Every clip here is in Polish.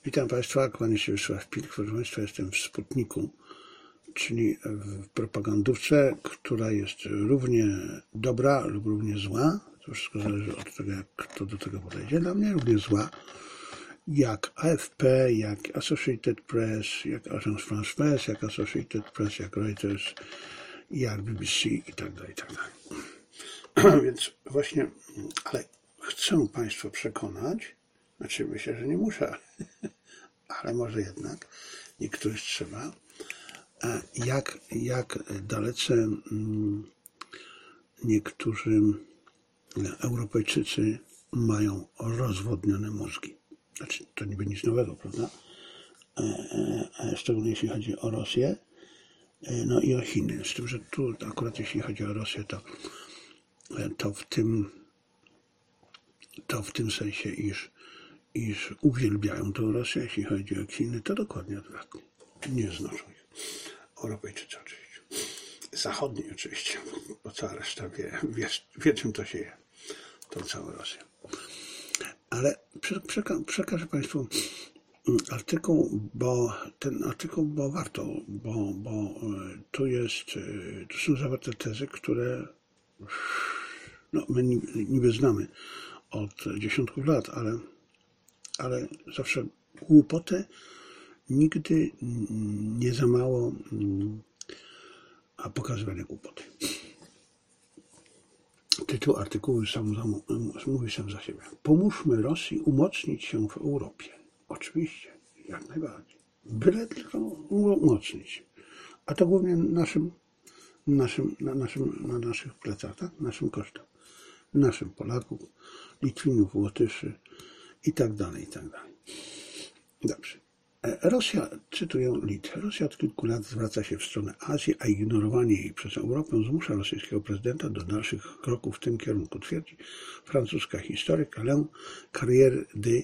Witam Państwa, kłaniam się Wiesław Pilk. Proszę Państwa, jestem w Sputniku, czyli w propagandówce, która jest równie dobra lub równie zła. To wszystko zależy od tego, jak kto do tego podejdzie. Dla mnie równie zła, jak AFP, jak Associated Press, jak Agence France Presse, jak Associated Press, jak Reuters, jak BBC i tak dalej, i tak dalej. Więc właśnie, ale chcę Państwa przekonać, znaczy myślę, że nie muszę, ale może jednak niektórych trzeba, jak dalece niektórzy Europejczycy mają rozwodnione mózgi. Znaczy, to niby nic nowego, prawda? Szczególnie jeśli chodzi o Rosję, no i o Chiny. Z tym, że tu akurat jeśli chodzi o Rosję, to w tym sensie, iż uwielbiają tą Rosję, jeśli chodzi o Chiny, to dokładnie tak. Nie znoszą ich. Europejczycy oczywiście. Zachodni oczywiście, bo cała reszta wie czym to się je. Tą całą Rosję. Ale przekażę Państwu artykuł, bo ten artykuł, bo warto, bo tu są zawarte tezy, które no, my niby znamy od dziesiątków lat, ale zawsze głupoty nigdy nie za mało pokazywania głupoty. Tytuł artykułu mówi sam za siebie. Pomóżmy Rosji umocnić się w Europie. Oczywiście, jak najbardziej. Byle tylko umocnić. A to głównie na naszych plecach, tak? Naszym kosztem. Naszym Polaków, Litwinów, Łotyszy i tak dalej, i tak dalej. Dobrze. Rosja, cytuję Lit, Rosja od kilku lat zwraca się w stronę Azji, a ignorowanie jej przez Europę zmusza rosyjskiego prezydenta do dalszych kroków w tym kierunku, twierdzi francuska historyk Alain Carrière de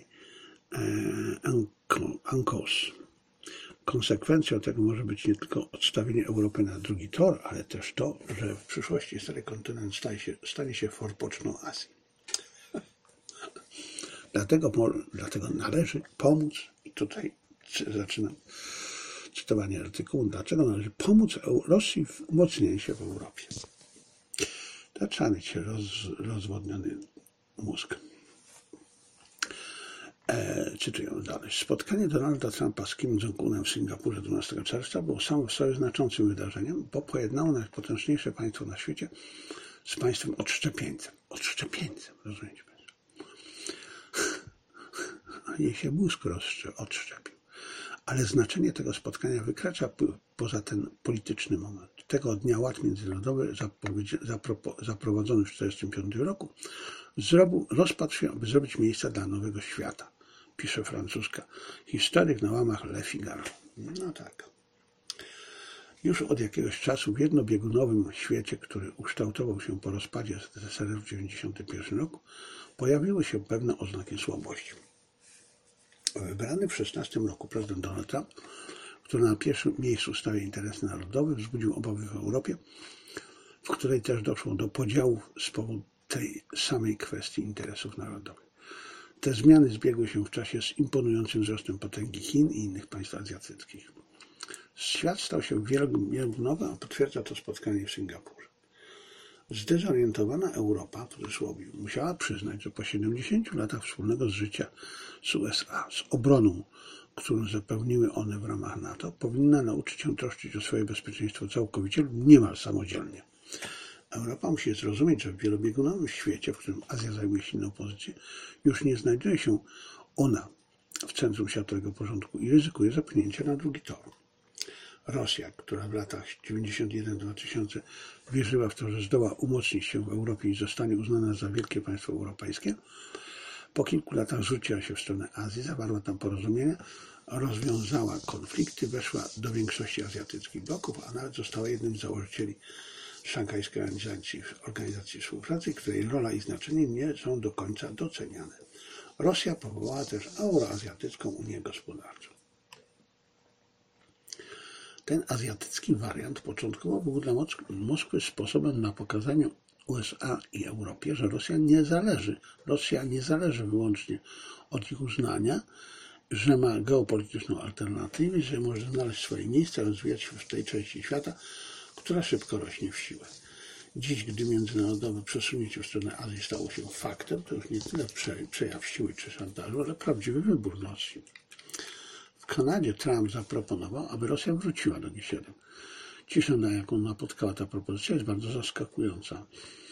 Ancos. Konsekwencją tego może być nie tylko odstawienie Europy na drugi tor, ale też to, że w przyszłości stary kontynent stanie się forpocztą Azji. Dlatego należy pomóc, i tutaj zaczynam cytowanie artykułu, dlaczego należy pomóc Rosji w umocnieniu się w Europie. To trzeba mieć rozwodniony mózg. Cytuję dalej. Spotkanie Donalda Trumpa z Kim Jong-unem w Singapurze 12 czerwca było samo w sobie znaczącym wydarzeniem, bo pojednało najpotężniejsze państwo na świecie z państwem odszczepieńcem. Odszczepieńcem, rozumiecie Państwo? Jej się mózg odszczepił. Ale znaczenie tego spotkania wykracza poza ten polityczny moment. Tego dnia ład międzynarodowy zaprowadzony w 1945 roku rozpadł się, aby zrobić miejsca dla nowego świata, pisze francuska historyk na łamach Le Figaro. No tak. Już od jakiegoś czasu w jednobiegunowym świecie, który ukształtował się po rozpadzie ZSRR w 1991 roku, pojawiły się pewne oznaki słabości. Wybrany w 2016 roku prezydent Donald Trump, który na pierwszym miejscu stawia interesy narodowe, wzbudził obawy w Europie, w której też doszło do podziałów z powodu tej samej kwestii interesów narodowych. Te zmiany zbiegły się w czasie z imponującym wzrostem potęgi Chin i innych państw azjatyckich. Świat stał się wielobiegunowy, a potwierdza to spotkanie w Singapurze. Zdezorientowana Europa, w cudzysłowie, musiała przyznać, że po 70 latach wspólnego życia z USA, z obroną, którą zapełniły one w ramach NATO, powinna nauczyć się troszczyć o swoje bezpieczeństwo całkowicie lub niemal samodzielnie. Europa musi zrozumieć, że w wielobiegunowym świecie, w którym Azja zajmuje silną pozycję, już nie znajduje się ona w centrum światowego porządku i ryzykuje zepchnięcia na drugi tor. Rosja, która w latach 1991-2000 wierzyła w to, że zdoła umocnić się w Europie i zostanie uznana za wielkie państwo europejskie, po kilku latach rzuciła się w stronę Azji, zawarła tam porozumienia, rozwiązała konflikty, weszła do większości azjatyckich bloków, a nawet została jednym z założycieli Szanghajskiej Organizacji Współpracy, której rola i znaczenie nie są do końca doceniane. Rosja powołała też Euroazjatycką Unię Gospodarczą. Ten azjatycki wariant początkowo był dla Moskwy sposobem na pokazanie USA i Europie, że Rosja nie zależy wyłącznie od ich uznania, że ma geopolityczną alternatywę, że może znaleźć swoje miejsce, rozwijać się w tej części świata, która szybko rośnie w siłę. Dziś, gdy międzynarodowe przesunięcie w stronę Azji stało się faktem, to już nie tyle przejaw siły czy szantażu, ale prawdziwy wybór Rosji. W Kanadzie Trump zaproponował, aby Rosja wróciła do G7. Cisza, na jaką napotkała ta propozycja, jest bardzo zaskakująca.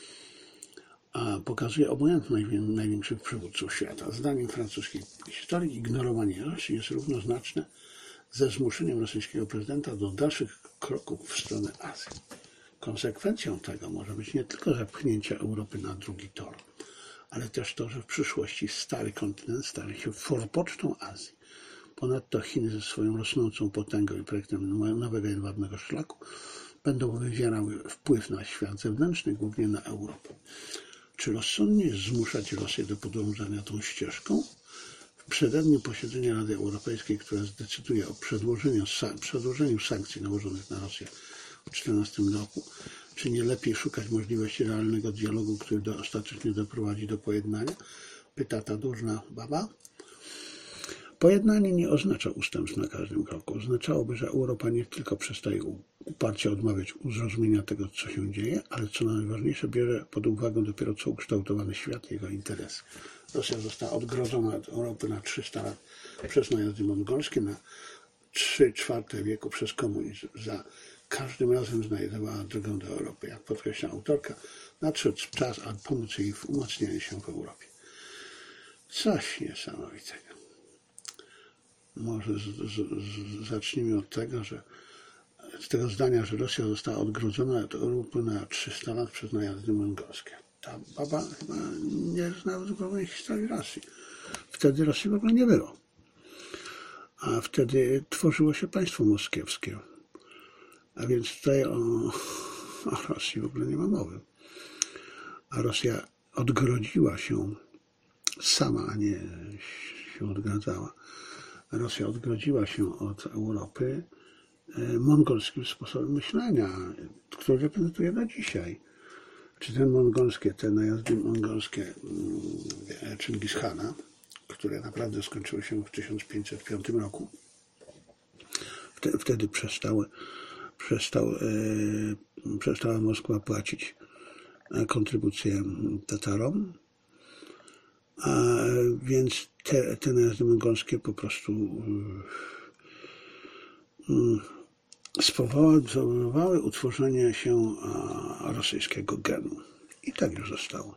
A pokazuje obojętność największych przywódców świata. Zdaniem francuskiej historii ignorowanie Rosji jest równoznaczne ze zmuszeniem rosyjskiego prezydenta do dalszych kroków w stronę Azji. Konsekwencją tego może być nie tylko zepchnięcie Europy na drugi tor, ale też to, że w przyszłości stary kontynent stanie się forpocztą Azji. Ponadto Chiny ze swoją rosnącą potęgą i projektem nowego jedwabnego szlaku będą wywierały wpływ na świat zewnętrzny, głównie na Europę. Czy rozsądnie jest zmuszać Rosję do podążania tą ścieżką? W przededniu posiedzenia Rady Europejskiej, która zdecyduje o przedłożeniu sankcji nałożonych na Rosję w 2014 roku, czy nie lepiej szukać możliwości realnego dialogu, który ostatecznie doprowadzi do pojednania? Pyta ta durna baba. Pojednanie nie oznacza ustępstw na każdym kroku. Oznaczałoby, że Europa nie tylko przestaje uparcie odmawiać zrozumienia tego, co się dzieje, ale co najważniejsze, bierze pod uwagę dopiero co ukształtowany świat i jego interesy. Rosja została odgrodzona od Europy na 300 lat przez najazdy mongolskie, na 3/4 wieku przez komunizm. Za każdym razem znajdowała drogę do Europy. Jak podkreśla autorka, nadszedł czas, aby pomóc jej w umacnianiu się w Europie. Coś niesamowitego. Może zacznijmy od tego, z tego zdania, że Rosja została odgrodzona od Europy na 300 lat przez najazdy mongolskie. Ta baba chyba nie znała zupełnie historii Rosji. Wtedy Rosji w ogóle nie było. A wtedy tworzyło się państwo moskiewskie. A więc tutaj o Rosji w ogóle nie ma mowy. A Rosja odgrodziła się sama, a nie się odgradzała. Rosja odgrodziła się od Europy mongolskim sposobem myślenia, który reprezentuje do dzisiaj. Czy te najazdy mongolskie Czingis-Hana, które naprawdę skończyły się w 1505 roku, wtedy przestała Moskwa płacić kontrybucje Tatarom, a więc te najazdy mongolskie po prostu spowodowały utworzenie się rosyjskiego genu. I tak już zostało.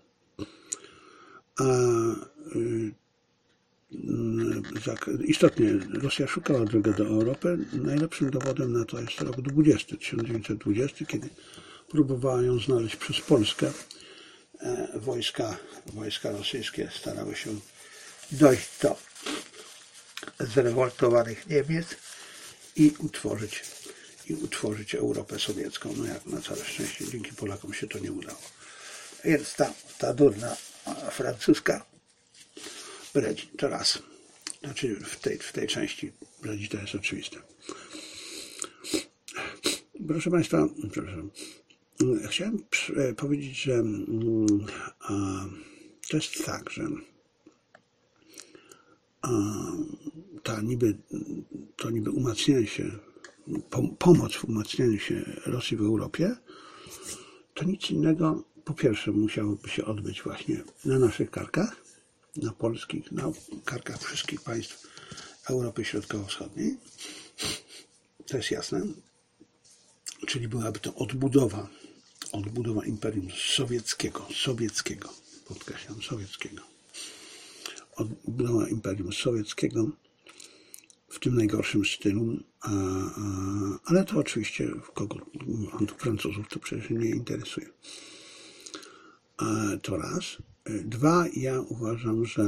Istotnie Rosja szukała drogi do Europy. Najlepszym dowodem na to jest rok 1920, kiedy próbowała ją znaleźć przez Polskę. Wojska rosyjskie starały się dojść do zrewoltowanych Niemiec i utworzyć Europę sowiecką. No jak na całe szczęście, dzięki Polakom się to nie udało. Więc ta durna francuska bredzi, to raz. Znaczy w tej części bredzi to jest oczywiste. Proszę Państwa, chciałem powiedzieć, że to jest tak, że to niby umacnianie się, pomoc w umacnianiu się Rosji w Europie, to nic innego, po pierwsze musiałoby się odbyć właśnie na naszych karkach, na polskich, na karkach wszystkich państw Europy Środkowo-Wschodniej. To jest jasne. Czyli byłaby to odbudowa Imperium sowieckiego, podkreślam, sowieckiego. Odbudowa Imperium Sowieckiego w tym najgorszym stylu, ale to oczywiście Francuzów to przecież nie interesuje. To raz. Dwa, ja uważam, że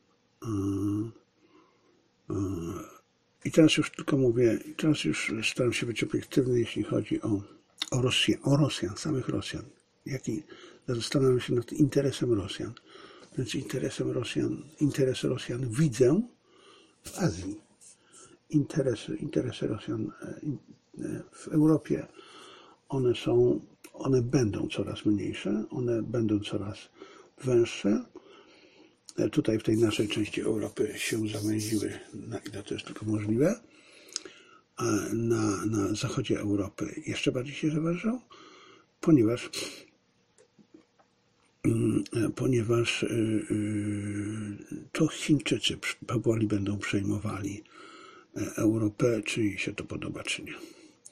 i teraz już tylko mówię, teraz już staram się być obiektywny, jeśli chodzi o Rosjan, samych Rosjan. Zastanawiam się nad interesem Rosjan. Więc interesy Rosjan widzę w Azji. Interesy Rosjan w Europie, one będą coraz mniejsze, one będą coraz węższe tutaj w tej naszej części Europy się zawęziły, na ile to jest tylko możliwe, a na zachodzie Europy jeszcze bardziej się zawężą, ponieważ to Chińczycy powoli będą przejmowali Europę, czy jej się to podoba, czy nie.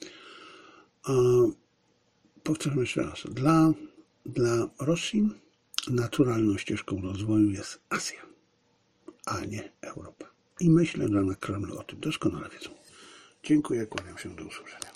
Powtarzam jeszcze raz. Dla Rosji naturalną ścieżką rozwoju jest Azja, a nie Europa. I myślę, że na Kremlu o tym doskonale wiedzą. Dziękuję, kłaniam się, do usłyszenia.